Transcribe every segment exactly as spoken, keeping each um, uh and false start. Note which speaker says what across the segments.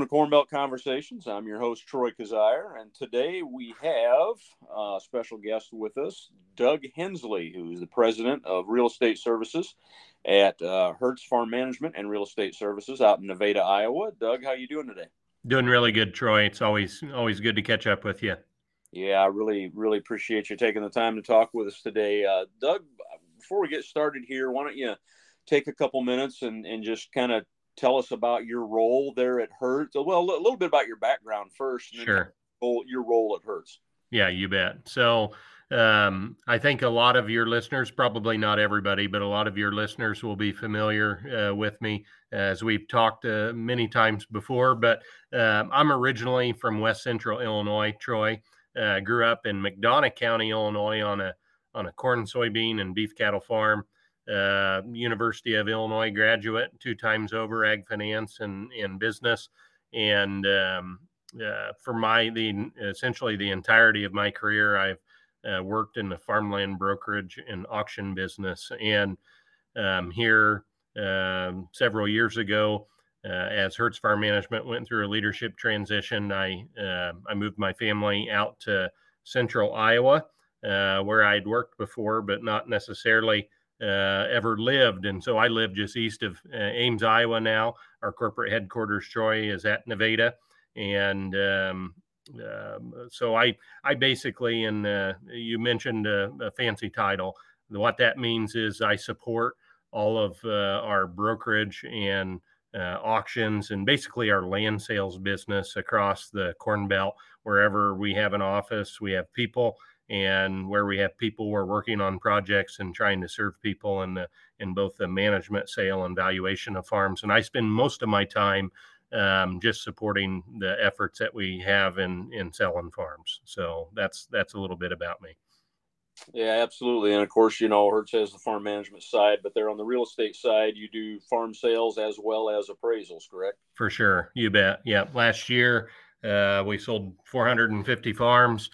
Speaker 1: Corn Belt Conversations. I'm your host, Troy Kazire, and today we have a special guest with us, Doug Hensley, who is the president of Real Estate Services at uh, Hertz Farm Management and Real Estate Services out in Nevada, Iowa. Doug, how you doing today?
Speaker 2: Doing really good, Troy. It's always always good to catch up with you.
Speaker 1: Yeah, I really, really appreciate you taking the time to talk with us today. Uh, Doug, before we get started here, why don't you take a couple minutes and, and just kind of tell us about your role there at Hertz. Well, a little bit about your background first, and
Speaker 2: Sure.
Speaker 1: then your role at Hertz.
Speaker 2: Yeah, you bet. So um, I think a lot of your listeners, probably not everybody, but a lot of your listeners will be familiar uh, with me as we've talked uh, many times before. But um, I'm originally from West Central Illinois, Troy. Uh, grew up in McDonough County, Illinois, on a on a corn, soybean, and beef cattle farm. Uh, University of Illinois graduate, two times over, ag finance and, and business. And um, uh, for my, the essentially the entirety of my career, I've uh, worked in the farmland brokerage and auction business. And um, here um, several years ago, uh, as Hertz Farm Management went through a leadership transition, I, uh, I moved my family out to central Iowa, uh, where I'd worked before, but not necessarily Uh, ever lived. And so I live just east of uh, Ames, Iowa now. Our corporate headquarters, Troy, is at Nevada. And um, uh, so I, I basically, and uh, you mentioned a, a fancy title. What that means is I support all of uh, our brokerage and uh, auctions and basically our land sales business across the Corn Belt. Wherever we have an office, we have people, and where we have people, we're working on projects and trying to serve people in the in both the management, sale, and valuation of farms. And I spend most of my time um, just supporting the efforts that we have in in selling farms. So that's that's a little bit about me.
Speaker 1: Yeah, absolutely. And of course, you know, Hertz has the farm management side, but they're on the real estate side. You do farm sales as well as appraisals, correct?
Speaker 2: For sure. You bet. Yeah. Last year, uh, we sold four hundred fifty farms,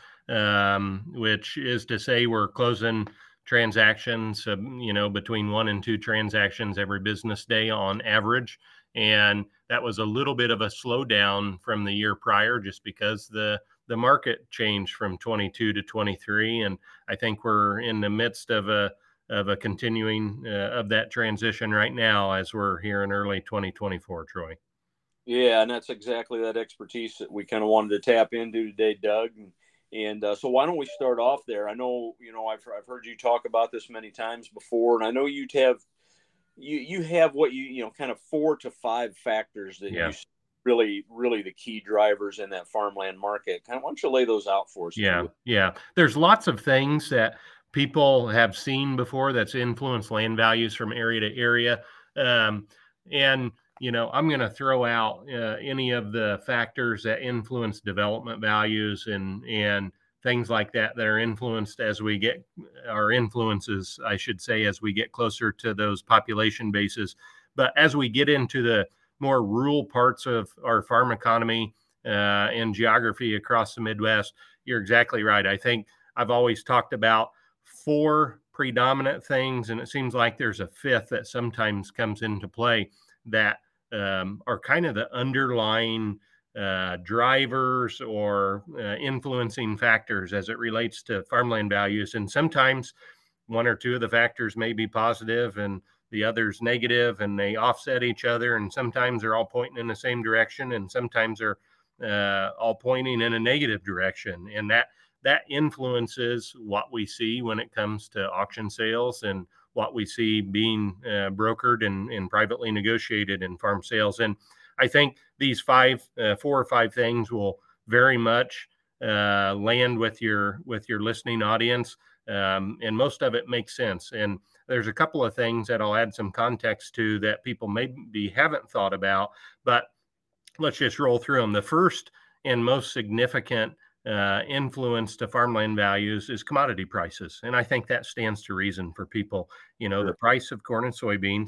Speaker 2: um, which is to say we're closing transactions, uh, you know, between one and two transactions every business day on average. And that was a little bit of a slowdown from the year prior, just because the the market changed from twenty-two to twenty-three. And I think we're in the midst of a of a continuing uh, of that transition right now as we're here in early twenty twenty-four, Troy.
Speaker 1: Yeah, and that's exactly that expertise that we kind of wanted to tap into today, Doug. And, and uh, so why don't we start off there? I know, you know, I've, I've heard you talk about this many times before, and I know you'd have, you, you have what you, you know, kind of four to five factors that
Speaker 2: Yeah.
Speaker 1: you really, really the key drivers in that farmland market. Kind of, why don't you lay those out for us?
Speaker 2: Yeah. Yeah. There's lots of things that people have seen before that's influenced land values from area to area. Um, and, you know, I'm going to throw out uh, any of the factors that influence development values and, and things like that that are influenced as we get our influences, I should say, as we get closer to those population bases. But as we get into the more rural parts of our farm economy uh, and geography across the Midwest, you're exactly right. I think I've always talked about four predominant things, and it seems like there's a fifth that sometimes comes into play that um, are kind of the underlying uh, drivers or uh, influencing factors as it relates to farmland values. And sometimes one or two of the factors may be positive and the others negative, and they offset each other. And sometimes they're all pointing in the same direction, and sometimes they're uh, all pointing in a negative direction. And that that influences what we see when it comes to auction sales and what we see being uh, brokered and, and privately negotiated in farm sales. And I think these five, uh, four or five things will very much uh, land with your with your listening audience, um, and most of it makes sense. And there's a couple of things that I'll add some context to that people maybe haven't thought about, but let's just roll through them. The first and most significant uh, influence to farmland values is commodity prices. And I think that stands to reason for people. You know,
Speaker 1: Sure.
Speaker 2: The price of corn and soybeans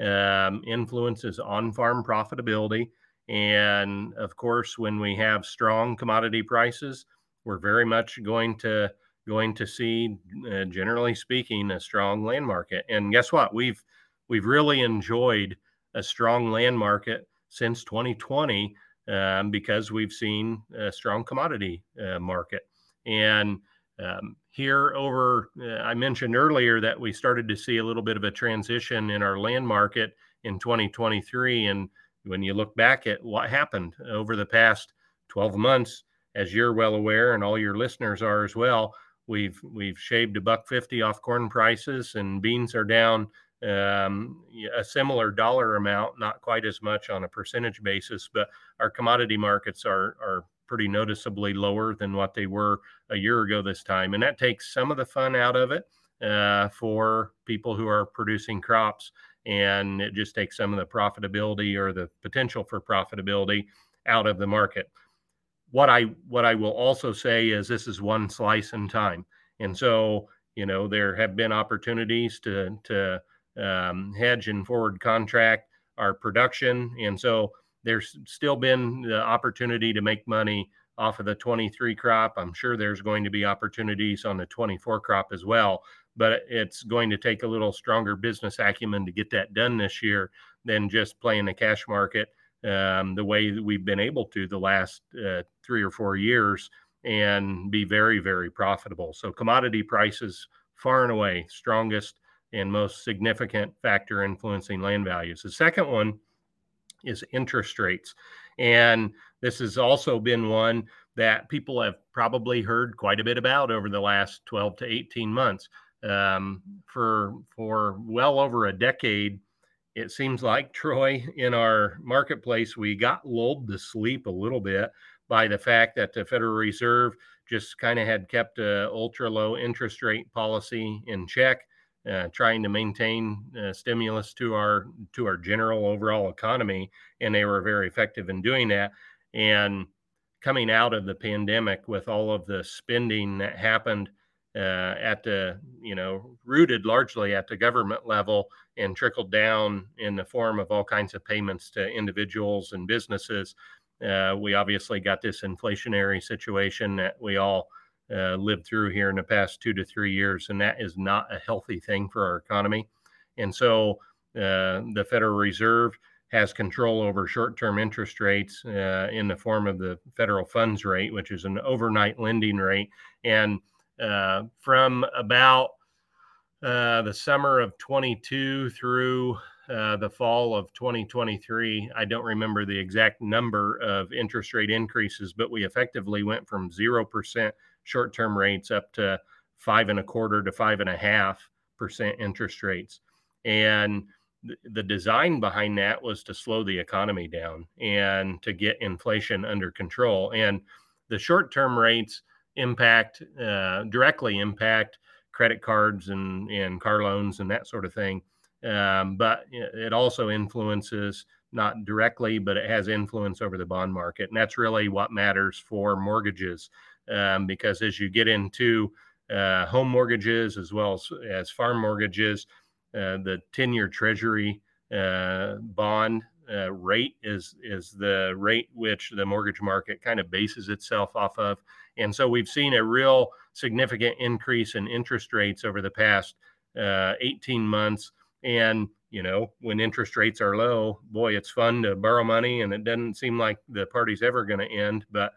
Speaker 2: um, influences on-farm profitability. And of course, when we have strong commodity prices, we're very much going to going to see, uh, generally speaking, a strong land market. And guess what? We've we've really enjoyed a strong land market since twenty twenty, um, because we've seen a strong commodity uh, market. And um, here over, uh, I mentioned earlier that we started to see a little bit of a transition in our land market in twenty twenty-three. And when you look back at what happened over the past twelve months, as you're well aware, and all your listeners are as well, we've we've shaved a buck fifty off corn prices, and beans are down um, a similar dollar amount, not quite as much on a percentage basis, but our commodity markets are are pretty noticeably lower than what they were a year ago this time. And that takes some of the fun out of it uh, for people who are producing crops. And it just takes some of the profitability or the potential for profitability out of the market. What I what I will also say is this is one slice in time. And so, you know, there have been opportunities to, to um, hedge and forward contract our production. And so there's still been the opportunity to make money off of the twenty-three crop. I'm sure there's going to be opportunities on the twenty-four crop as well, but it's going to take a little stronger business acumen to get that done this year than just playing the cash market um, the way that we've been able to the last uh, three or four years and be very, very profitable. So commodity prices far and away strongest and most significant factor influencing land values. The second one is interest rates. And this has also been one that people have probably heard quite a bit about over the last twelve to eighteen months. Um, for, for well over a decade, it seems like, Troy, in our marketplace, we got lulled to sleep a little bit by the fact that the Federal Reserve just kind of had kept a ultra low interest rate policy in check. Uh, trying to maintain uh, stimulus to our to our general overall economy, and they were very effective in doing that. And coming out of the pandemic with all of the spending that happened uh, at the, you know, rooted largely at the government level and trickled down in the form of all kinds of payments to individuals and businesses, uh, we obviously got this inflationary situation that we all Uh, lived through here in the past two to three years, and that is not a healthy thing for our economy. And so uh, the Federal Reserve has control over short-term interest rates uh, in the form of the federal funds rate, which is an overnight lending rate. And uh, from about uh, the summer of twenty-two through uh, the fall of twenty twenty-three, I don't remember the exact number of interest rate increases, but we effectively went from zero percent short-term rates up to five and a quarter to five and a half percent interest rates. And th- the design behind that was to slow the economy down and to get inflation under control. And the short-term rates impact, uh, directly impact credit cards and, and car loans and that sort of thing. Um, but it also influences, not directly, but it has influence over the bond market. And that's really what matters for mortgages. Um, because as you get into uh, home mortgages as well as, as farm mortgages, uh, the ten-year Treasury uh, bond uh, rate is is the rate which the mortgage market kind of bases itself off of. And so we've seen a real significant increase in interest rates over the past uh, eighteen months. And, you know, when interest rates are low, boy, it's fun to borrow money, and it doesn't seem like the party's ever going to end. But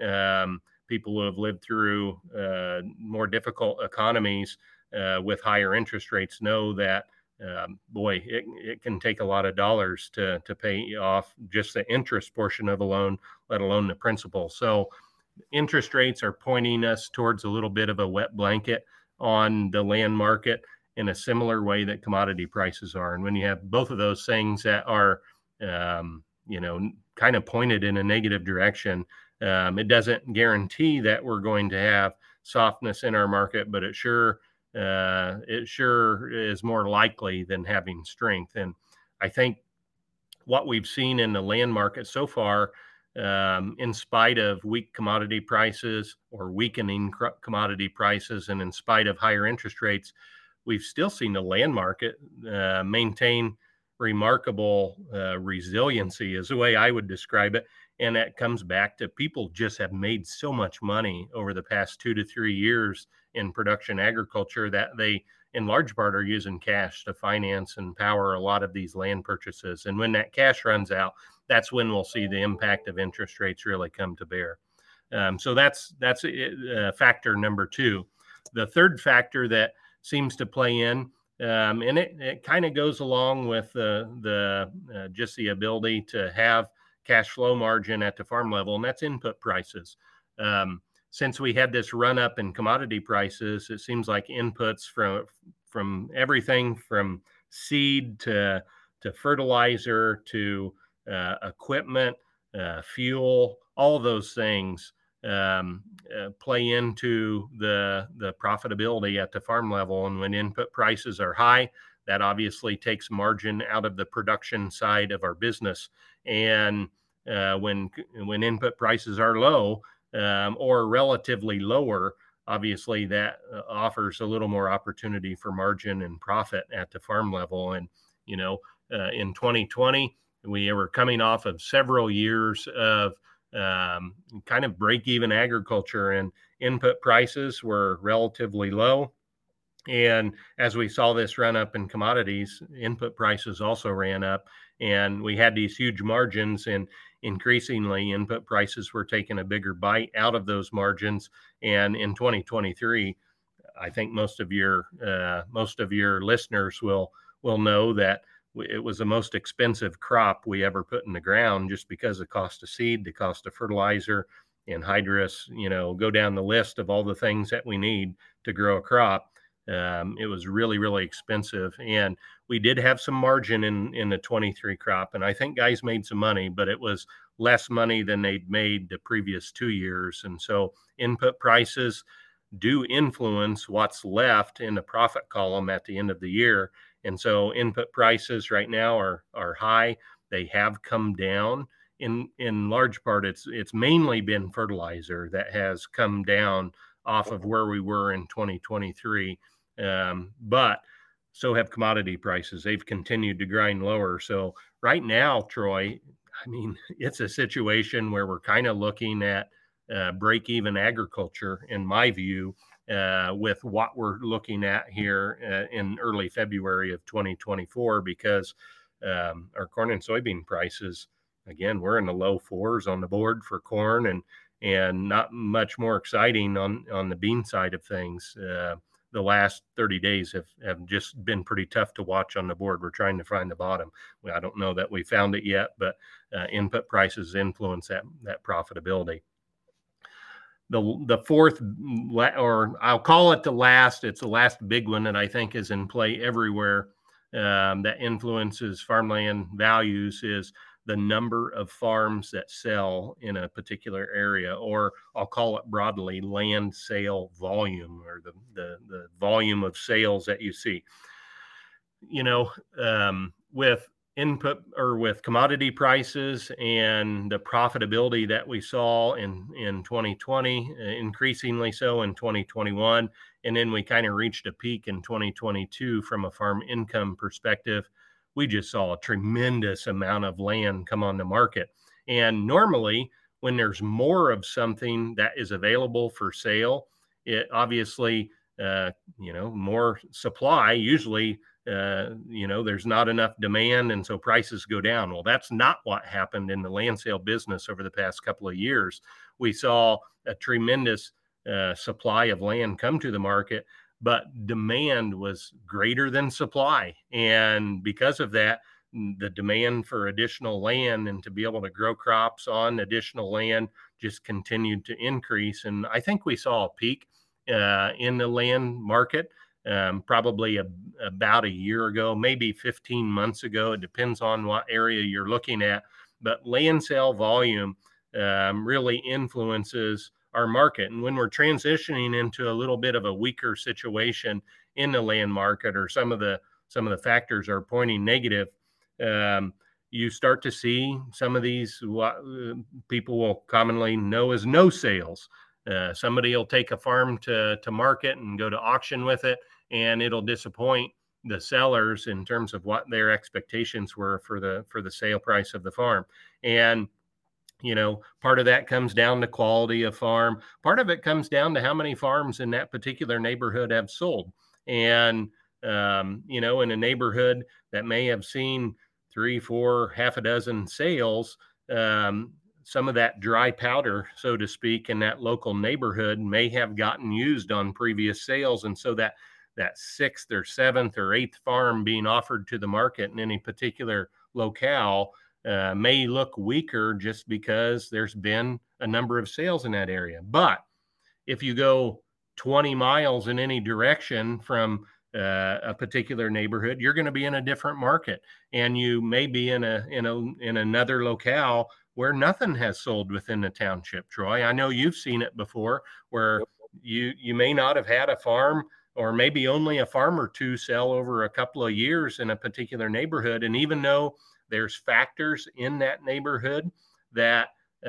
Speaker 2: um, people who have lived through uh, more difficult economies uh, with higher interest rates know that, um, boy, it, it can take a lot of dollars to, to pay off just the interest portion of a loan, let alone the principal. So interest rates are pointing us towards a little bit of a wet blanket on the land market in a similar way that commodity prices are. And when you have both of those things that are, um, you know, kind of pointed in a negative direction, Um, it doesn't guarantee that we're going to have softness in our market, but it sure uh, it sure is more likely than having strength. And I think what we've seen in the land market so far, um, in spite of weak commodity prices or weakening cr- commodity prices, and in spite of higher interest rates, we've still seen the land market uh, maintain remarkable uh, resiliency, is the way I would describe it. And that comes back to people just have made so much money over the past two to three years in production agriculture that they, in large part, are using cash to finance and power a lot of these land purchases. And when that cash runs out, that's when we'll see the impact of interest rates really come to bear. Um, so that's that's uh, factor number two. The third factor that seems to play in, um, and it, it kind of goes along with the the uh, just the ability to have cash flow margin at the farm level, and that's input prices. Um, since we had this run up in commodity prices, it seems like inputs from from everything from seed to to fertilizer to uh, equipment, uh, fuel, all of those things um, uh, play into the the profitability at the farm level. And when input prices are high, that obviously takes margin out of the production side of our business. And uh, when when input prices are low um, or relatively lower, obviously that uh, offers a little more opportunity for margin and profit at the farm level. And you know, uh, in twenty twenty, we were coming off of several years of um, kind of break-even agriculture, and input prices were relatively low. And as we saw this run up in commodities, input prices also ran up, and we had these huge margins, and increasingly input prices were taking a bigger bite out of those margins. And in twenty twenty-three, I think most of your uh, most of your listeners will will know that it was the most expensive crop we ever put in the ground, just because the cost of seed, the cost of fertilizer, anhydrous, you know, go down the list of all the things that we need to grow a crop. Um, it was really, really expensive. And we did have some margin in, in the twenty-three crop. And I think guys made some money, but it was less money than they'd made the previous two years. And so input prices do influence what's left in the profit column at the end of the year. And so input prices right now are are high. They have come down. In in large part, it's it's mainly been fertilizer that has come down off of where we were in twenty twenty-three. Um, but so have commodity prices. They've continued to grind lower. So right now, Troy, I mean, it's a situation where we're kind of looking at uh, break-even agriculture, in my view, uh, with what we're looking at here uh, in early February of twenty twenty-four, because um, our corn and soybean prices, again, we're in the low fours on the board for corn, and and not much more exciting on on the bean side of things. Uh, the last thirty days have, have just been pretty tough to watch on the board. We're trying to find the bottom. I don't know that we found it yet, but uh, input prices influence that that profitability. The, the fourth, or I'll call it the last, it's the last big one that I think is in play everywhere um, that influences farmland values, is the number of farms that sell in a particular area, or I'll call it broadly land sale volume, or the, the, the volume of sales that you see. You know, um, with input or with commodity prices and the profitability that we saw in, in twenty twenty, uh, increasingly so in twenty twenty-one, and then we kind of reached a peak in twenty twenty-two from a farm income perspective, we just saw a tremendous amount of land come on the market. And normally, when there's more of something that is available for sale, it obviously, uh, you know, more supply, usually, uh, you know, there's not enough demand, and so prices go down. Well, that's not what happened in the land sale business over the past couple of years. We saw a tremendous uh, supply of land come to the market, but demand was greater than supply. And because of that, the demand for additional land and to be able to grow crops on additional land just continued to increase. And I think we saw a peak uh, in the land market um, probably a, about a year ago, maybe fifteen months ago. It depends on what area you're looking at. But land sale volume um, really influences our market. And when we're transitioning into a little bit of a weaker situation in the land market, or some of the some of the factors are pointing negative, um, you start to see some of these what uh, people will commonly know as no sales. Uh, somebody will take a farm to to market and go to auction with it, and it'll disappoint the sellers in terms of what their expectations were for the for the sale price of the farm. And you know, part of that comes down to quality of farm. Part of it comes down to how many farms in that particular neighborhood have sold. And, um, you know, in a neighborhood that may have seen three, four, half a dozen sales, um, some of that dry powder, so to speak, in that local neighborhood may have gotten used on previous sales. And so that that sixth or seventh or eighth farm being offered to the market in any particular locale uh, may look weaker just because there's been a number of sales in that area. But if you go twenty miles in any direction from uh, a particular neighborhood, you're going to be in a different market, and you may be in a in a in another locale where nothing has sold within the township. Troy, I know you've seen it before, where
Speaker 1: Yep.
Speaker 2: you you may not have had a farm, or maybe only a farm or two sell over a couple of years in a particular neighborhood, and even though there's factors in that neighborhood that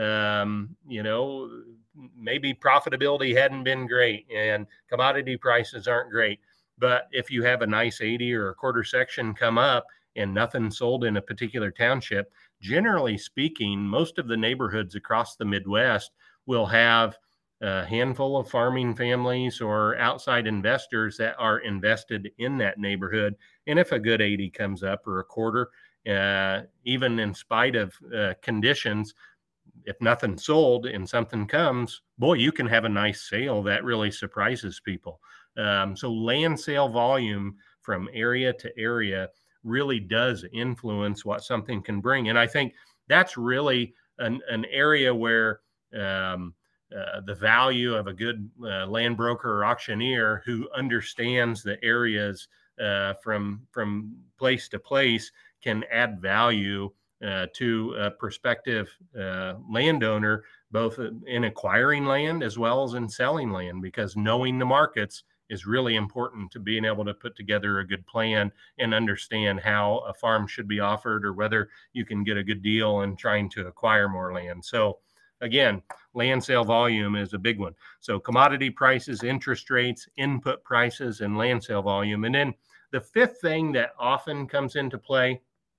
Speaker 2: um, you know, maybe profitability hadn't been great and commodity prices aren't great. But if you have a nice eighty or a quarter section come up and nothing sold in a particular township, generally speaking, most of the neighborhoods across the Midwest will have a handful of farming families or outside investors that are invested in that neighborhood. And if a good eighty comes up or a quarter, uh, even in spite of uh, conditions, if nothing sold and something comes, boy, you can have a nice sale that really surprises people. Um, so land sale volume from area to area really does influence what something can bring. And I think that's really an, an area where um, uh, the value of a good uh, land broker or auctioneer who understands the areas uh, from, from place to place can add value Uh, to a prospective uh, landowner, both in acquiring land as well as in selling land, because knowing the markets is really important to being able to put together a good plan and understand how a farm should be offered or whether you can get a good deal in trying to acquire more land. So again, land sale volume is a big one. So commodity prices, interest rates, input prices, and land sale volume. And then the fifth thing that often comes into play,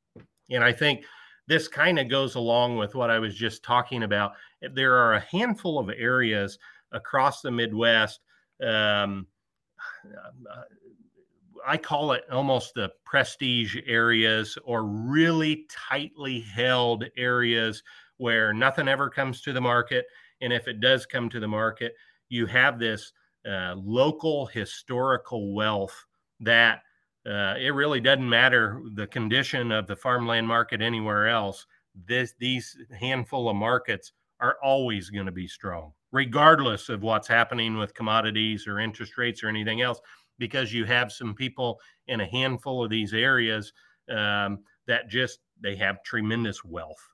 Speaker 2: and I think this kind of goes along with what I was just talking about. There are a handful of areas across the Midwest. Um, I call it almost the prestige areas, or really tightly held areas where nothing ever comes to the market. And if it does come to the market, you have this uh, local historical wealth that Uh, it really doesn't matter the condition of the farmland market anywhere else. This, these handful of markets are always going to be strong, regardless of what's happening with commodities or interest rates or anything else, because you have some people in a handful of these areas um, that just, they have tremendous wealth.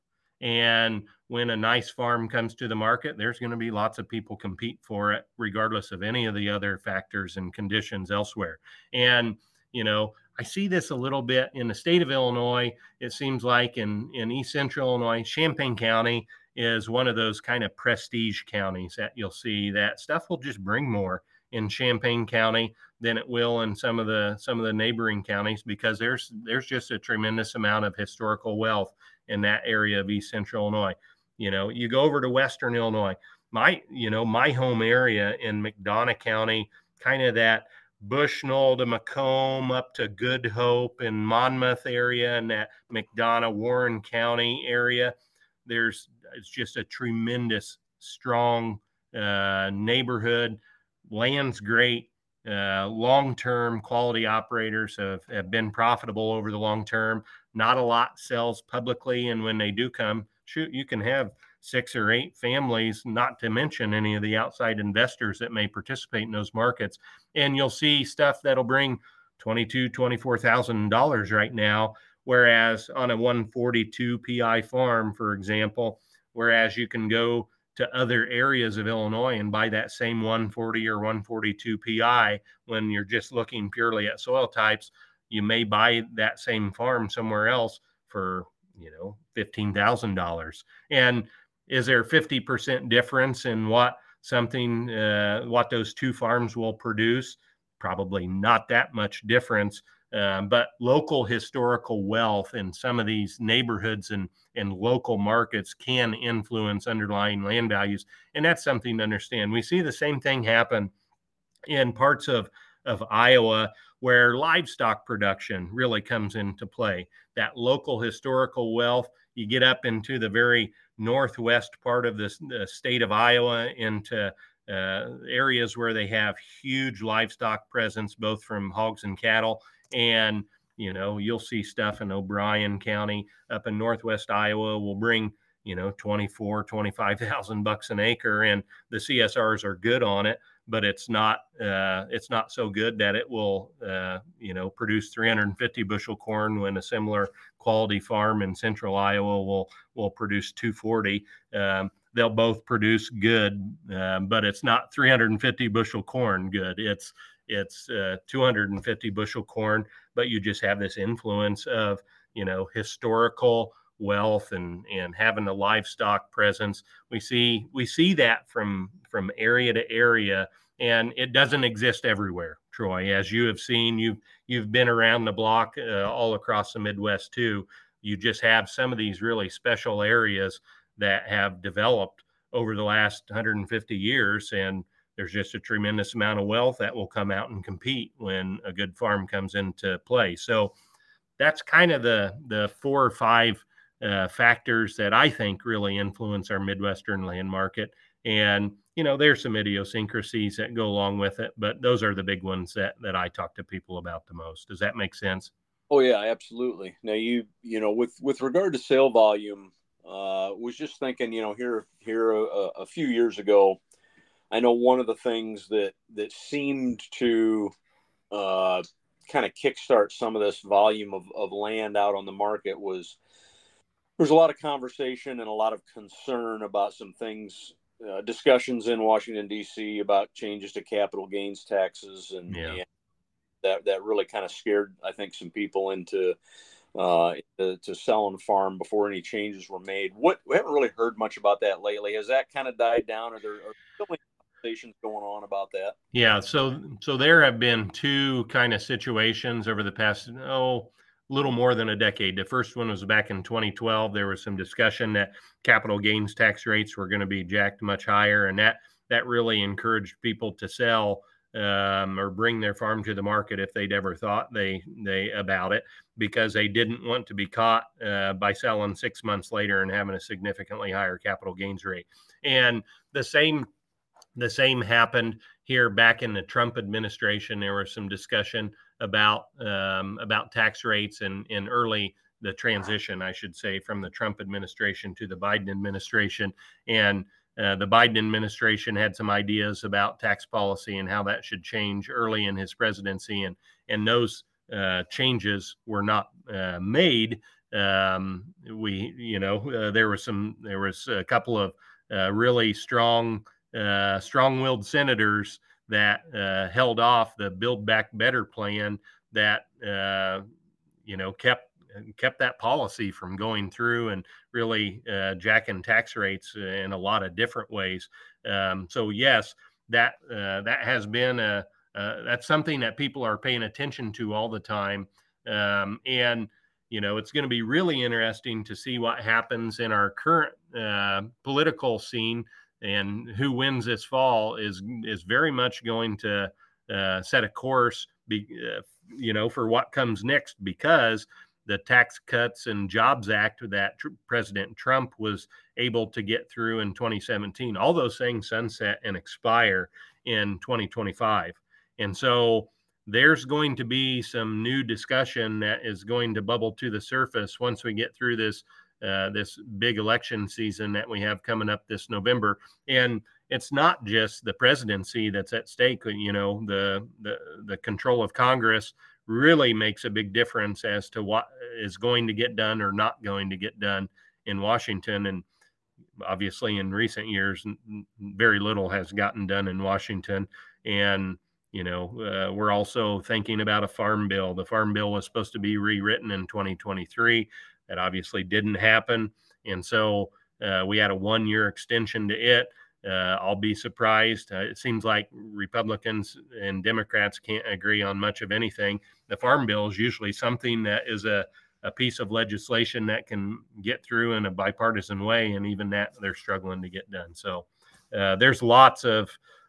Speaker 2: And when a nice farm comes to the market, there's going to be lots of people compete for it, regardless of any of the other factors and conditions elsewhere. And you know, I see this a little bit in the state of Illinois. It seems like in, in East Central Illinois, Champaign County is one of those kind of prestige counties that you'll see that stuff will just bring more in Champaign County than it will in some of the some of the neighboring counties, because there's there's just a tremendous amount of historical wealth in that area of East Central Illinois. You know, you go over to Western Illinois, my you know my home area in McDonough County, kind of that Bushnell to Macomb up to Good Hope and Monmouth area, and that McDonough, Warren County area. There's, it's just a tremendous, strong uh, neighborhood. Land's great. Uh, long-term quality operators have, have been profitable over the long term. Not a lot sells publicly. And when they do come, shoot, you can have six or eight families, not to mention any of the outside investors that may participate in those markets. And you'll see stuff that'll bring twenty-two thousand dollars, twenty-four thousand dollars right now, whereas on a one forty-two P I farm, for example, whereas you can go to other areas of Illinois and buy that same one forty or one forty-two P I when you're just looking purely at soil types, you may buy that same farm somewhere else for, you know, fifteen thousand dollars. And is there fifty percent difference in what something, uh, what those two farms will produce? Probably not that much difference. Um, but local historical wealth in some of these neighborhoods and, and local markets can influence underlying land values. And that's something to understand. We see the same thing happen in parts of, of Iowa, where livestock production really comes into play. That local historical wealth, you get up into the very northwest part of this, the state of Iowa, into uh, areas where they have huge livestock presence, both from hogs and cattle. And, you know, you'll see stuff in O'Brien County up in northwest Iowa will bring, you know, twenty-four, twenty-five thousand bucks an acre, and the C S Rs are good on it, but it's not, uh, it's not so good that it will, uh, you know, produce three hundred fifty bushel corn when a similar quality farm in central Iowa will, will produce two forty. Um, they'll both produce good, um, but it's not three hundred fifty bushel corn good. It's, it's uh, two hundred fifty bushel corn, but you just have this influence of, you know, historical wealth and and having a livestock presence. We see we see that from from area to area, and it doesn't exist everywhere, Troy. As you have seen, you've you've been around the block uh, all across the Midwest too. You just have some of these really special areas that have developed over the last one hundred fifty years, and there's just a tremendous amount of wealth that will come out and compete when a good farm comes into play. So that's kind of the the four or five uh, factors that I think really influence our Midwestern land market. And, you know, there's some idiosyncrasies that go along with it, but those are the big ones that, that I talk to people about the most. Does that make sense?
Speaker 1: Oh yeah, absolutely. Now you, you know, with, with regard to sale volume, uh, was just thinking, you know, here, here a, a few years ago, I know one of the things that, that seemed to, uh, kind of kickstart some of this volume of, of land out on the market was, there's a lot of conversation and a lot of concern about some things, uh, discussions in Washington, D C about changes to capital gains taxes. And,
Speaker 2: yeah.
Speaker 1: and that, that really kind of scared, I think, some people into, uh, to, to selling farm before any changes were made. What, we haven't really heard much about that lately. Has that kind of died down? Are there, are there still conversations going on about that?
Speaker 2: Yeah. So, so there have been two kind of situations over the past, oh, little more than a decade. The first one was back in twenty twelve. There was some discussion that capital gains tax rates were going to be jacked much higher, and that that really encouraged people to sell um, or bring their farm to the market if they'd ever thought they they about it, because they didn't want to be caught uh, by selling six months later and having a significantly higher capital gains rate. And the same the same happened here back in the Trump administration. There was some discussion about um, about tax rates and in early the transition, I should say, from the Trump administration to the Biden administration. And uh, the Biden administration had some ideas about tax policy and how that should change early in his presidency. And, and those uh, changes were not uh, made. Um, we, you know, uh, there was some, there was a couple of uh, really strong, uh, strong-willed senators that uh, held off the Build Back Better plan that, uh, you know, kept kept that policy from going through and really uh, jacking tax rates in a lot of different ways. Um, so yes, that uh, that has been a uh, that's something that people are paying attention to all the time, um, and you know, it's going to be really interesting to see what happens in our current uh, political scene. And who wins this fall is is very much going to uh, set a course, be, uh, you know, for what comes next, because the Tax Cuts and Jobs Act that tr- President Trump was able to get through in twenty seventeen, all those things sunset and expire in twenty twenty-five. And so there's going to be some new discussion that is going to bubble to the surface once we get through this Uh, this big election season that we have coming up this November. And it's not just the presidency that's at stake. You know, the, the, the control of Congress really makes a big difference as to what is going to get done or not going to get done in Washington. And obviously in recent years, very little has gotten done in Washington. And, you know, uh, we're also thinking about a farm bill. The farm bill was supposed to be rewritten in twenty twenty-three. That obviously didn't happen. And so uh, we had a one-year extension to it. Uh, I'll be surprised. Uh, it seems like Republicans and Democrats can't agree on much of anything. The farm bill is usually something that is a, a piece of legislation that can get through in a bipartisan way, and even that they're struggling to get done. So uh, there's lots of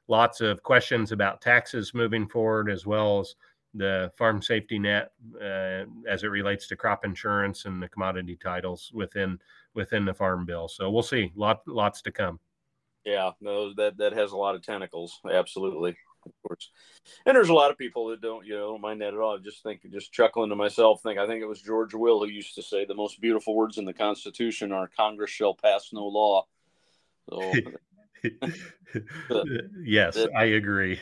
Speaker 2: lots of questions about taxes moving forward, as well as the farm safety net uh, as it relates to crop insurance and the commodity titles within within the farm bill. So we'll see. Lot, lots to come.
Speaker 1: Yeah, no, that that has a lot of tentacles. Absolutely, of course. And there's a lot of people that don't, you know, don't mind that at all. I just think, just chuckling to myself, think I think it was George Will who used to say the most beautiful words in the Constitution are "Congress shall pass no law." So,
Speaker 2: yes,
Speaker 1: that,
Speaker 2: I agree.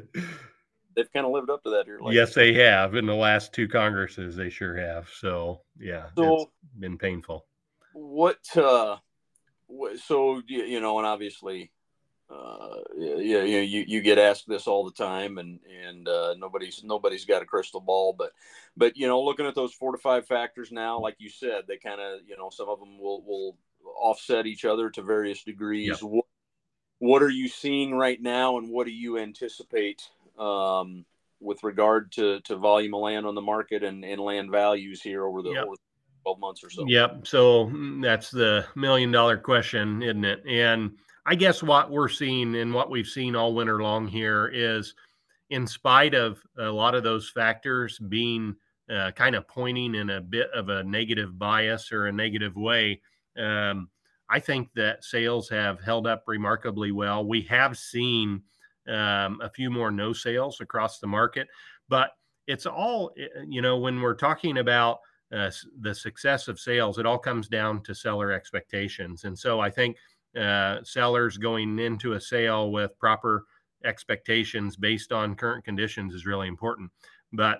Speaker 1: they've kind of lived up to that here.
Speaker 2: Yes, they have. In the last two Congresses, they sure have. So, yeah,
Speaker 1: so,
Speaker 2: it's been painful.
Speaker 1: What, uh, what so, you know, and obviously, uh, yeah, you, you, you get asked this all the time, and, and, uh, nobody's, nobody's got a crystal ball, but, but, you know, looking at those four to five factors now, like you said, they kind of, you know, some of them will, will offset each other to various degrees.
Speaker 2: Yep.
Speaker 1: What, what are you seeing right now, and what do you anticipate, um, with regard to, to volume of land on the market and, and land values here over the,
Speaker 2: Yep.
Speaker 1: over twelve months or so?
Speaker 2: Yep. So that's the million dollar question, isn't it? And I guess what we're seeing and what we've seen all winter long here is, in spite of a lot of those factors being uh, kind of pointing in a bit of a negative bias or a negative way, um, I think that sales have held up remarkably well. We have seen um, a few more no sales across the market, but it's all, you know, when we're talking about uh, the success of sales, it all comes down to seller expectations. And so I think uh, sellers going into a sale with proper expectations based on current conditions is really important. But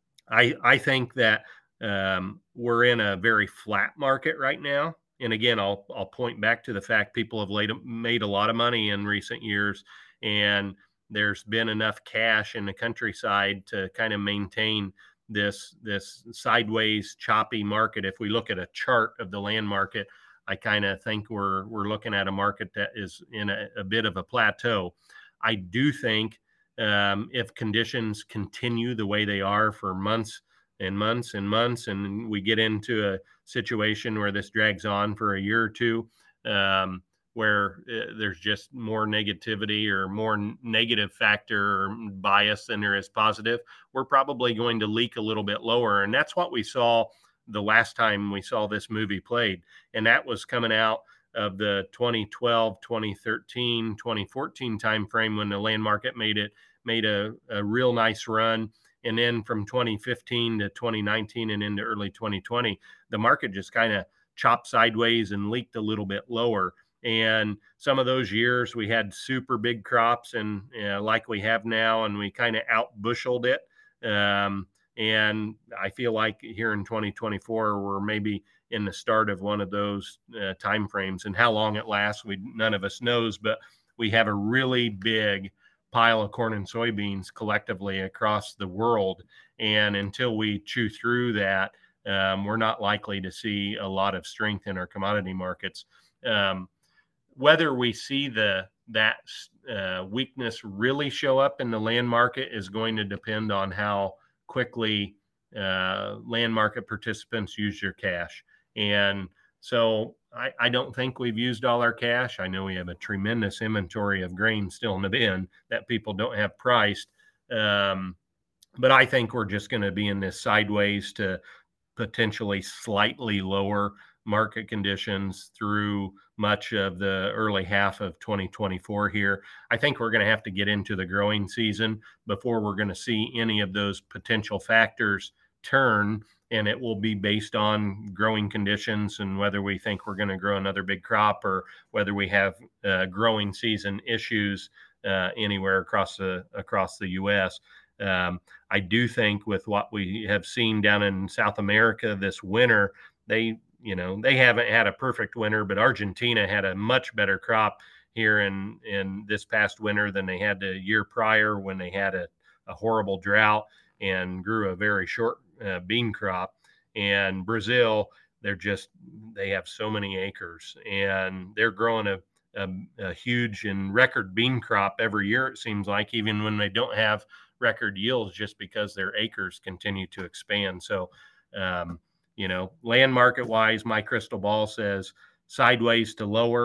Speaker 2: I, I think that um, we're in a very flat market right now. And again, I'll, I'll point back to the fact people have laid, made a lot of money in recent years, and there's been enough cash in the countryside to kind of maintain this, this sideways choppy market. If we look at a chart of the land market, I kind of think we're, we're looking at a market that is in a, a bit of a plateau. I do think um, if conditions continue the way they are for months and months and months, and we get into a situation where this drags on for a year or two, um, where uh, there's just more negativity or more negative factor or bias than there is positive, we're probably going to leak a little bit lower. And that's what we saw the last time we saw this movie played. And that was coming out of the twenty twelve, twenty thirteen, twenty fourteen timeframe, when the land market made it, made a, a real nice run. And then from twenty fifteen to twenty nineteen and into early twenty twenty, the market just kind of chopped sideways and leaked a little bit lower. And some of those years we had super big crops, and uh, like we have now, and we kind of out busheled it. Um, and I feel like here in twenty twenty-four, we're maybe in the start of one of those uh, time frames. And how long it lasts, we none of us knows, but we have a really big pile of corn and soybeans collectively across the world. And until we chew through that, um, we're not likely to see a lot of strength in our commodity markets. Um, whether we see the that uh, weakness really show up in the land market is going to depend on how quickly uh, land market participants use your cash. And so I, I don't think we've used all our cash. I know we have a tremendous inventory of grain still in the bin that people don't have priced. Um, but I think we're just going to be in this sideways to potentially slightly lower market conditions through much of the early half of twenty twenty-four here. I think we're going to have to get into the growing season before we're going to see any of those potential factors turn. And it will be based on growing conditions and whether we think we're going to grow another big crop, or whether we have uh, growing season issues uh, anywhere across the across the U S. Um, I do think with what we have seen down in South America this winter, they you know they haven't had a perfect winter, but Argentina had a much better crop here in in this past winter than they had the year prior, when they had a, a horrible drought and grew a very short uh, bean crop. And Brazil, they're just, they have so many acres, and they're growing a, a, a huge and record bean crop every year, it seems like, even when they don't have record yields, just because their acres continue to expand. So, um, you know, land market wise, my crystal ball says sideways to lower.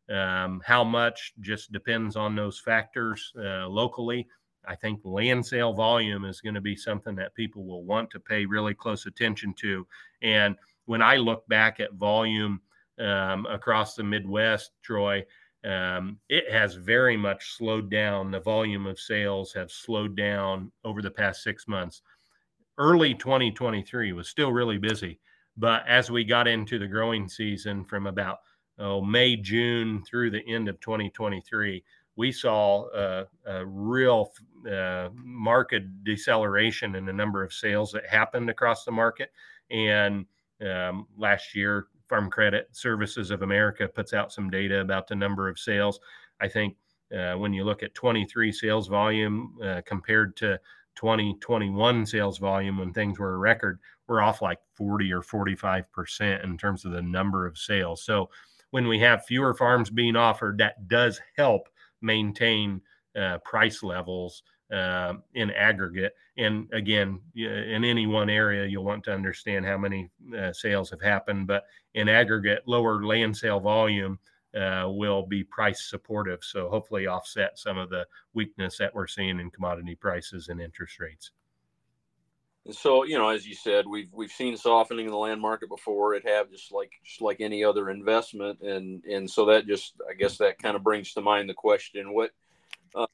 Speaker 2: Um, how much just depends on those factors uh, locally. I think land sale volume is going to be something that people will want to pay really close attention to. And when I look back at volume um, across the Midwest, Troy, um, it has very much slowed down. The volume of sales have slowed down over the past six months. Early twenty twenty-three was still really busy, but as we got into the growing season from about oh, May, June through the end of twenty twenty-three, we saw a, a real uh, market deceleration in the number of sales that happened across the market. And um, last year, Farm Credit Services of America puts out some data about the number of sales. I think uh, when you look at twenty-three sales volume uh, compared to twenty twenty-one sales volume when things were a record, we're off like forty or forty-five percent in terms of the number of sales. So when we have fewer farms being offered, that does help maintain uh, price levels uh, in aggregate. And again, in any one area, you'll want to understand how many uh, sales have happened, but in aggregate, lower land sale volume uh, will be price supportive. So hopefully offset some of the weakness that we're seeing in commodity prices and interest rates.
Speaker 1: So, you know, as you said, we've we've seen softening in the land market before. It have just like just like any other investment, and and so that just I guess that kind of brings to mind the question: what uh,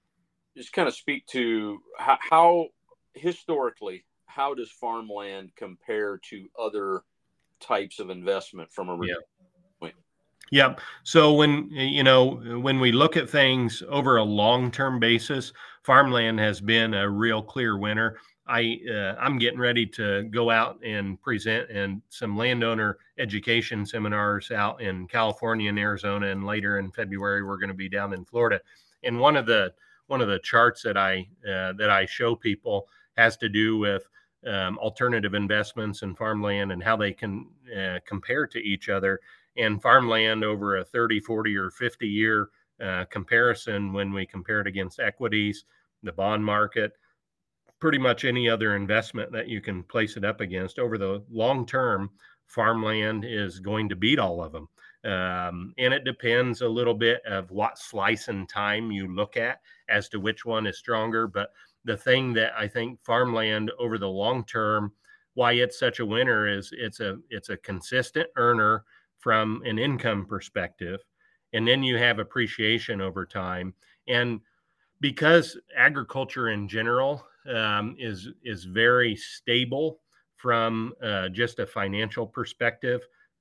Speaker 1: just kind of speak to how, how historically how does farmland compare to other types of investment from a
Speaker 2: yeah.
Speaker 1: point?
Speaker 2: Yep. So when, you know, when we look at things over a long-term basis, farmland has been a real clear winner. I, uh, I'm getting ready to go out and present in some landowner education seminars out in California and Arizona, and later in February we're going to be down in Florida. And one of the one of the charts that I uh, that I show people has to do with um, alternative investments in farmland and how they can uh, compare to each other. And farmland over a thirty, forty, or fifty year uh, comparison, when we compare it against equities, the bond market, pretty much any other investment that you can place it up against over the long term, farmland is going to beat all of them. Um, and it depends a little bit of what slice in time you look at as to which one is stronger. But the thing that I think farmland over the long term, why it's such a winner, is it's a it's a consistent earner from an income perspective, and then you have appreciation over time. And because agriculture in general um, is is very stable from uh, just a financial perspective,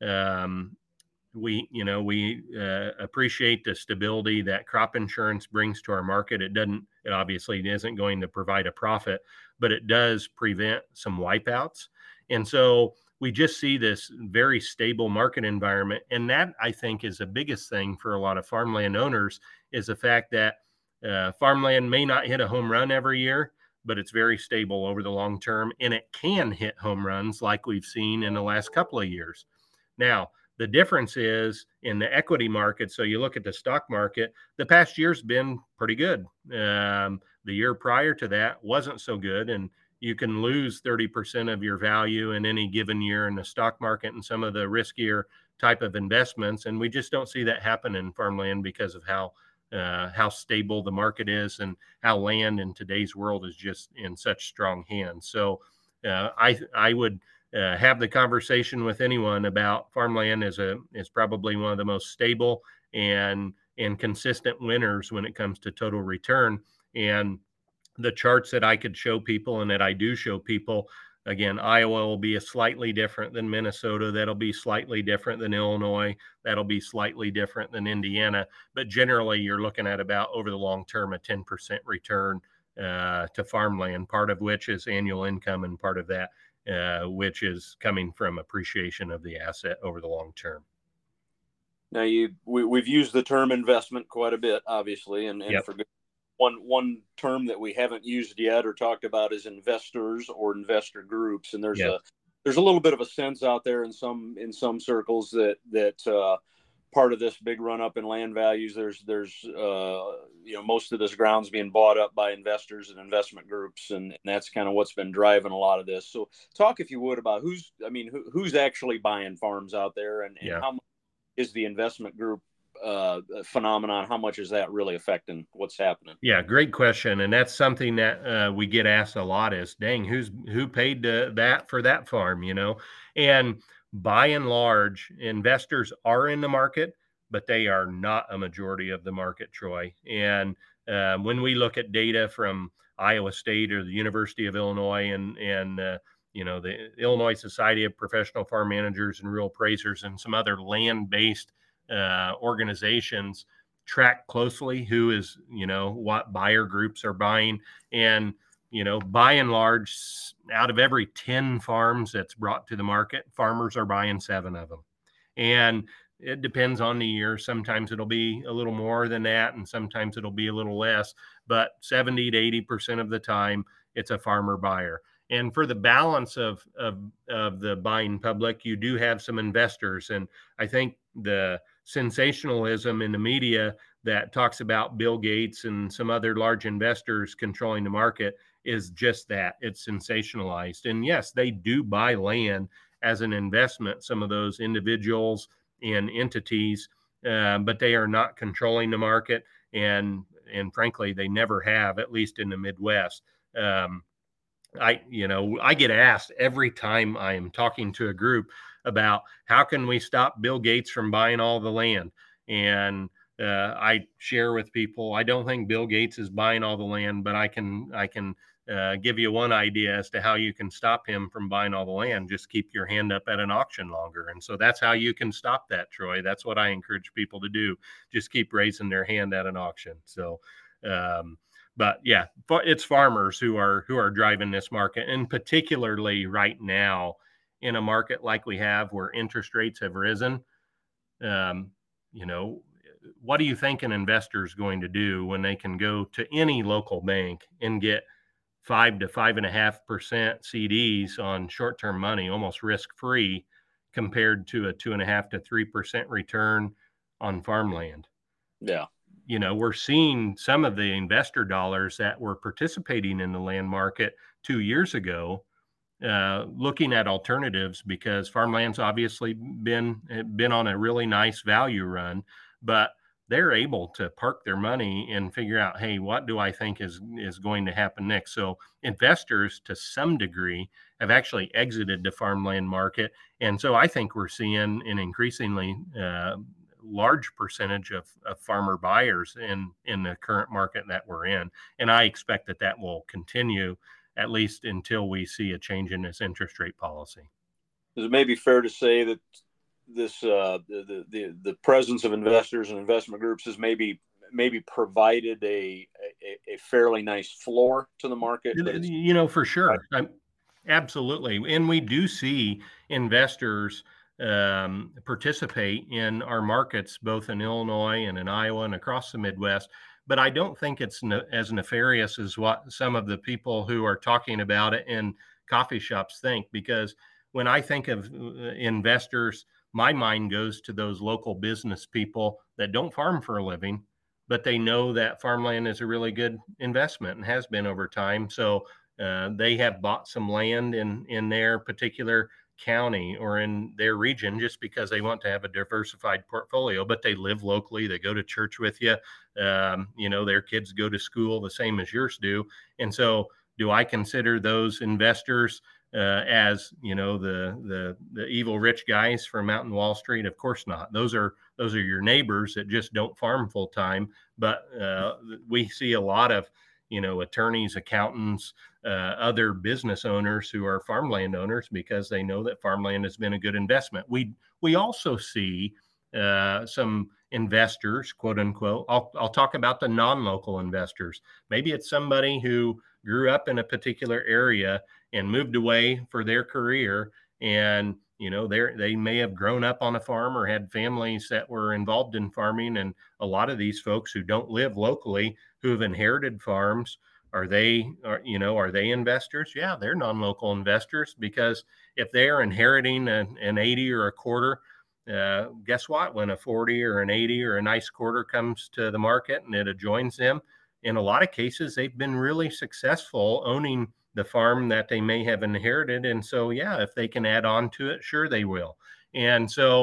Speaker 2: um, we you know we uh, appreciate the stability that crop insurance brings to our market. It doesn't it obviously isn't going to provide a profit, but it does prevent some wipeouts. And so we just see this very stable market environment. And that, I think, is the biggest thing for a lot of farmland owners, is the fact that uh, farmland may not hit a home run every year, but it's very stable over the long term, and it can hit home runs like we've seen in the last couple of years. Now, the difference is in the equity market. So you look at the stock market, the past year's been pretty good. Um, the year prior to that wasn't so good, and you can lose thirty percent of your value in any given year in the stock market and some of the riskier type of investments. And we just don't see that happen in farmland because of how uh, how stable the market is and how land in today's world is just in such strong hands. So uh, I I would uh, have the conversation with anyone about farmland as a is probably one of the most stable and and consistent winners when it comes to total return. And the charts that I could show people and that I do show people, again, Iowa will be a slightly different than Minnesota. That'll be slightly different than Illinois. That'll be slightly different than Indiana. But generally, you're looking at about, over the long term, a ten percent return uh, to farmland, part of which is annual income, and part of that uh, which is coming from appreciation of the asset over the long term.
Speaker 1: Now, you we, we've used the term investment quite a bit, obviously, and, and
Speaker 2: Yep.
Speaker 1: for good. One one term that we haven't used yet or talked about is investors or investor groups, and there's
Speaker 2: Yep.
Speaker 1: a there's a little bit of a sense out there in some in some circles that that uh, part of this big run up in land values, there's there's uh, you know most of this ground's being bought up by investors and investment groups, and, and that's kind of what's been driving a lot of this. So talk, if you would, about who's I mean who, who's actually buying farms out there, and, and
Speaker 2: Yeah.
Speaker 1: how much is the investment group uh, phenomenon? How much is that really affecting what's happening?
Speaker 2: Yeah, great question, and that's something that uh, we get asked a lot. Is dang, who's who paid uh, that for that farm? You know, and by and large, investors are in the market, but they are not a majority of the market, Troy. And uh, when we look at data from Iowa State or the University of Illinois, and and uh, you know the Illinois Society of Professional Farm Managers and Rural Appraisers, and some other land-based uh, organizations track closely who is, you know, what buyer groups are buying. And, you know, by and large, out of every ten farms that's brought to the market, farmers are buying seven of them. And it depends on the year. Sometimes it'll be a little more than that, and sometimes it'll be a little less. But seventy to eighty percent of the time, it's a farmer buyer. And for the balance of, of, of the buying public, you do have some investors. And I think the sensationalism in the media that talks about Bill Gates and some other large investors controlling the market is just that. It's sensationalized. And yes, they do buy land as an investment, some of those individuals and entities, uh, but they are not controlling the market. And, and frankly, they never have, at least in the Midwest. Um, I, you know, I get asked every time I am talking to a group about how can we stop Bill Gates from buying all the land. And uh, I share with people, I don't think Bill Gates is buying all the land, but I can, I can uh, give you one idea as to how you can stop him from buying all the land. Just keep your hand up at an auction longer. And so that's how you can stop that, Troy. That's what I encourage people to do. Just keep raising their hand at an auction. So, um, But yeah, it's farmers who are who are driving this market, and particularly right now in a market like we have where interest rates have risen. Um, you know, what do you think an investor is going to do when they can go to any local bank and get five to five and a half percent C Ds on short-term money, almost risk-free, compared to a two and a half to three percent return on farmland?
Speaker 1: Yeah.
Speaker 2: You know, we're seeing some of the investor dollars that were participating in the land market two years ago, uh, looking at alternatives, because farmland's obviously been been on a really nice value run, but they're able to park their money and figure out, hey, what do I think is is going to happen next? So investors, to some degree, have actually exited the farmland market, and so I think we're seeing an increasingly uh, large percentage of, of farmer buyers in in the current market that we're in, and I expect that that will continue at least until we see a change in this interest rate policy.
Speaker 1: Is it maybe fair to say that this uh, the, the the presence of investors and investment groups has maybe maybe provided a a, a fairly nice floor to the market?
Speaker 2: You know, for sure, I'm, absolutely, and we do see investors Um, participate in our markets, both in Illinois and in Iowa and across the Midwest. But I don't think it's ne- as nefarious as what some of the people who are talking about it in coffee shops think. Because when I think of uh, investors, my mind goes to those local business people that don't farm for a living, but they know that farmland is a really good investment and has been over time. So uh, they have bought some land in in their particular county or in their region just because they want to have a diversified portfolio, but they live locally, they go to church with you, um, you know, their kids go to school the same as yours do. And so do I consider those investors uh, as, you know, the, the the evil rich guys from out in Wall Street? Of course not. Those are those are your neighbors that just don't farm full time. But uh, we see a lot of, you know, attorneys, accountants, uh, other business owners who are farmland owners because they know that farmland has been a good investment. We we also see uh, some investors, quote unquote. I'll I'll talk about the non-local investors. Maybe it's somebody who grew up in a particular area and moved away for their career, and you know they they may have grown up on a farm or had families that were involved in farming. And a lot of these folks who don't live locally, who have inherited farms, are they, are, you know, are they investors? Yeah, they're non-local investors, because if they're inheriting an, an eighty or a quarter, uh, guess what? When a forty or an eighty or a nice quarter comes to the market and it adjoins them, in a lot of cases, they've been really successful owning the farm that they may have inherited. And so, yeah, if they can add on to it, sure, they will. And so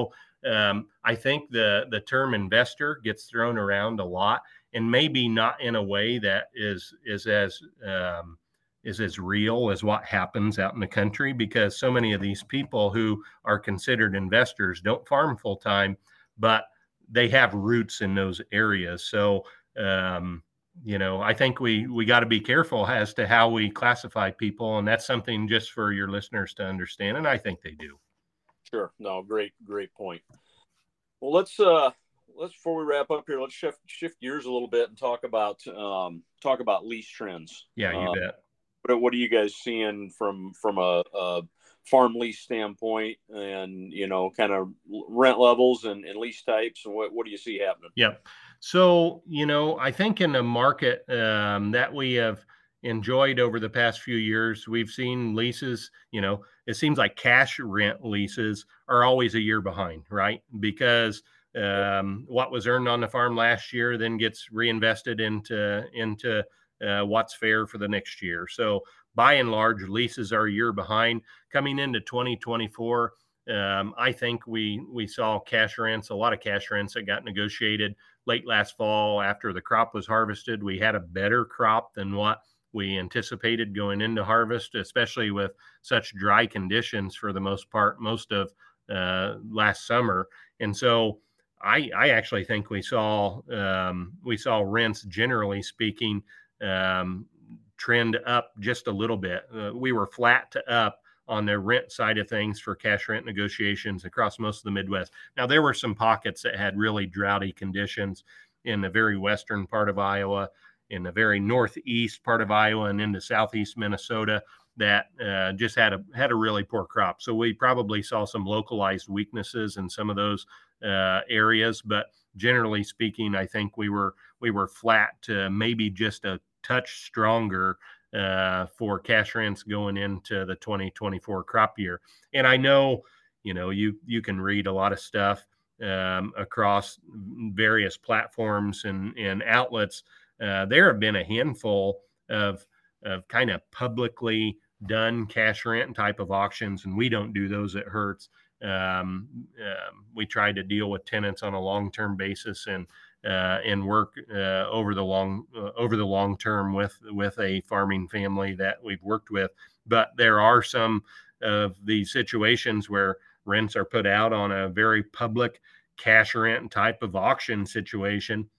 Speaker 2: um, I think the the term investor gets thrown around a lot, and maybe not in a way that is is as um, is as real as what happens out in the country, because so many of these people who are considered investors don't farm full time, but they have roots in those areas. So, um, you know, I think we we got to be careful as to how we classify people, and that's something just for your listeners to understand. And I think they do.
Speaker 1: Sure. No, great, great point. Well, let's uh, let's before we wrap up here, let's shift shift gears a little bit and talk about um, talk about lease trends.
Speaker 2: Yeah, you
Speaker 1: uh,
Speaker 2: bet.
Speaker 1: What, what are you guys seeing from from a, a farm lease standpoint, and you know, kind of rent levels and, and lease types, and what what do you see happening?
Speaker 2: Yep. So, you know, I think in the market um, that we have enjoyed over the past few years, we've seen leases, you know, it seems like cash rent leases are always a year behind, right? Because um, what was earned on the farm last year then gets reinvested into into uh, what's fair for the next year. So by and large, leases are a year behind. Coming into twenty twenty-four, um, I think we we saw cash rents, a lot of cash rents that got negotiated late last fall after the crop was harvested. We had a better crop than what we anticipated going into harvest, especially with such dry conditions for the most part, most of uh, last summer. And so I, I actually think we saw um, we saw rents, generally speaking, um, trend up just a little bit. Uh, we were flat to up on the rent side of things for cash rent negotiations across most of the Midwest. Now, there were some pockets that had really droughty conditions in the very western part of Iowa, in the very northeast part of Iowa, and into southeast Minnesota that uh, just had a had a really poor crop. So we probably saw some localized weaknesses in some of those uh, areas, but generally speaking, I think we were we were flat to maybe just a touch stronger uh, for cash rents going into the twenty twenty-four crop year. And I know, you know, you you can read a lot of stuff um, across various platforms and, and outlets. Uh, there have been a handful of of kind of publicly done cash rent type of auctions, and we don't do those at Hertz. Um, uh, we try to deal with tenants on a long-term basis and uh, and work uh, over the long uh, over the long term with with a farming family that we've worked with. But there are some of these situations where rents are put out on a very public cash rent type of auction situation,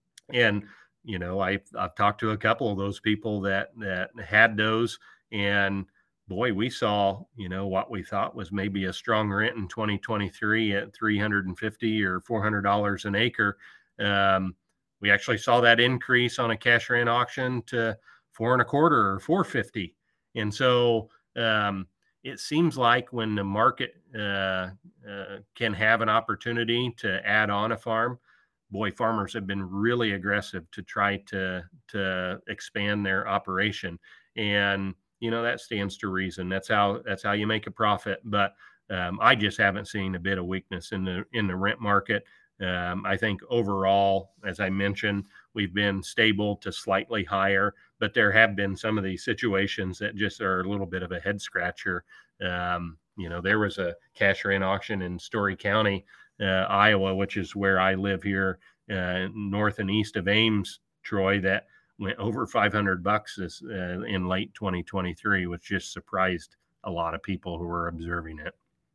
Speaker 2: and you know, I've I've talked to a couple of those people that that had those, and boy, we saw, you know, what we thought was maybe a strong rent in twenty twenty-three at three hundred fifty or four hundred dollars an acre. Um, we actually saw that increase on a cash rent auction to four and a quarter or four fifty, and so um, it seems like when the market uh, uh, can have an opportunity to add on a farm, boy, farmers have been really aggressive to try to to expand their operation, and you know that stands to reason. That's how that's how you make a profit. But um, I just haven't seen a bit of weakness in the in the rent market. Um, I think overall, as I mentioned, we've been stable to slightly higher, but there have been some of these situations that just are a little bit of a head scratcher. Um, you know, there was a cash rent auction in Story County, Uh, Iowa, which is where I live here, uh, north and east of Ames, Troy, that went over five hundred bucks this, uh, in late twenty twenty-three, which just surprised a lot of people who were observing it.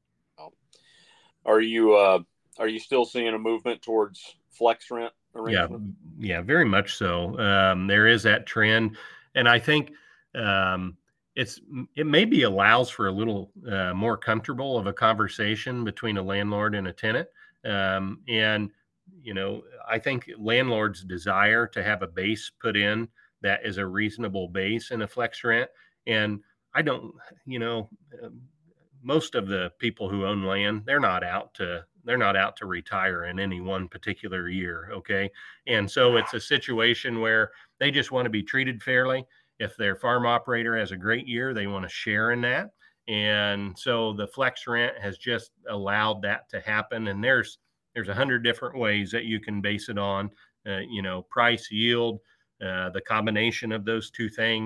Speaker 1: Are you uh, are you still seeing a movement towards flex rent arrangement?
Speaker 2: Yeah, yeah, very much so. Um, there is that trend, and I think um, it's it maybe allows for a little uh, more comfortable of a conversation between a landlord and a tenant. Um, and you know, I think landlords desire to have a base put in that is a reasonable base in a flex rent. And I don't, you know, um, most of the people who own land, they're not out to they're not out to retire in any one particular year. Okay. And so it's a situation where they just want to be treated fairly. If their farm operator has a great year, they want to share in that. And so the flex rent has just allowed that to happen. And there's there's a hundred different ways that you can base it on, uh, you know, price, yield, uh, the combination of those two things.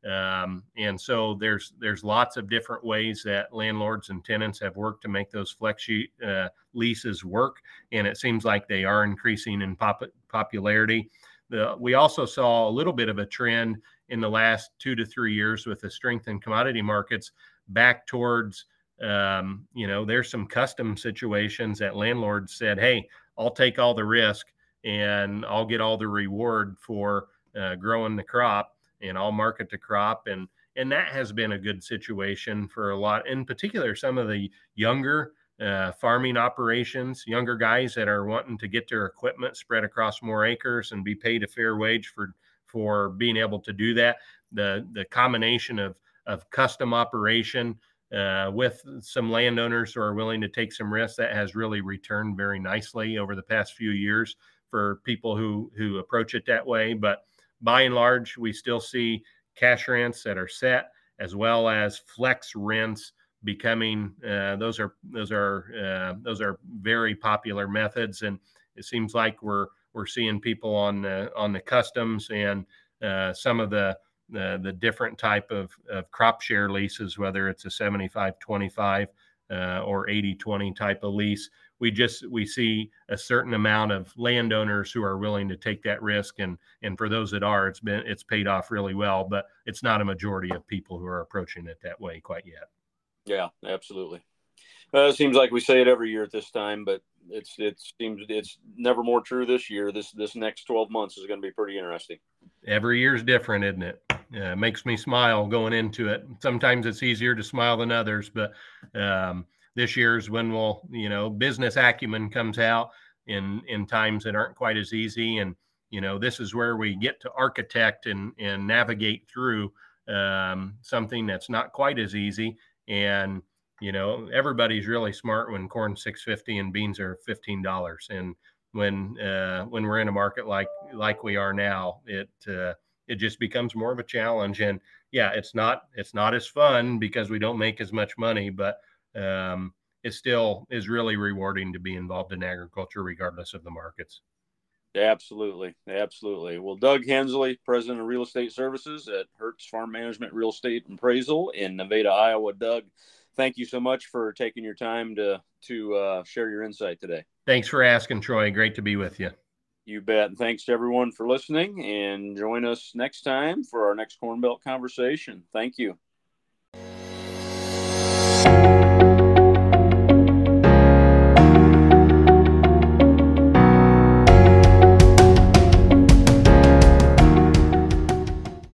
Speaker 2: Um, and so there's there's lots of different ways that landlords and tenants have worked to make those flex sheet uh, leases work, and it seems like they are increasing in pop- popularity. The, we also saw a little bit of a trend in the last two to three years with the strength in commodity markets back towards, um, you know, there's some custom situations that landlords said, hey, I'll take all the risk and I'll get all the reward for uh, growing the crop, and I'll market the crop. And, and that has been a good situation for a lot, in particular, some of the younger uh, farming operations, younger guys that are wanting to get their equipment spread across more acres and be paid a fair wage for, for being able to do that. The, the combination of, of custom operation uh, with some landowners who are willing to take some risks, that has really returned very nicely over the past few years for people who, who approach it that way. But by and large, we still see cash rents that are set, as well as flex rents becoming. Uh, those are those are uh, those are very popular methods, and it seems like we're we're seeing people on the, on the customs and uh, some of the, the the different type of, of crop share leases, whether it's a seventy-five twenty-five uh, or eighty twenty type of lease. We just we see a certain amount of landowners who are willing to take that risk, and and for those that are, it's been it's paid off really well. But it's not a majority of people who are approaching it that way quite yet.
Speaker 1: Yeah, absolutely. Uh, it seems like we say it every year at this time, but it's it seems it's never more true this year. This this next twelve months is going to be pretty interesting.
Speaker 2: Every year's different, isn't it? Uh, it makes me smile going into it. Sometimes it's easier to smile than others, but um, this year's when we'll, you know, business acumen comes out in in times that aren't quite as easy. And, you know, this is where we get to architect and, and navigate through um, something that's not quite as easy. And, you know, everybody's really smart when corn's six fifty and beans are fifteen dollars. And when uh, when we're in a market like like we are now, it uh, it just becomes more of a challenge. And yeah, it's not it's not as fun because we don't make as much money, but um, it still is really rewarding to be involved in agriculture, regardless of the markets.
Speaker 1: Absolutely. Absolutely. Well, Doug Hensley, President of Real Estate Services at Hertz Farm Management Real Estate Appraisal in Nevada, Iowa. Doug, thank you so much for taking your time to, to uh, share your insight today.
Speaker 2: Thanks for asking, Troy. Great to be with you.
Speaker 1: You bet. And thanks to everyone for listening, and join us next time for our next Corn Belt conversation. Thank you.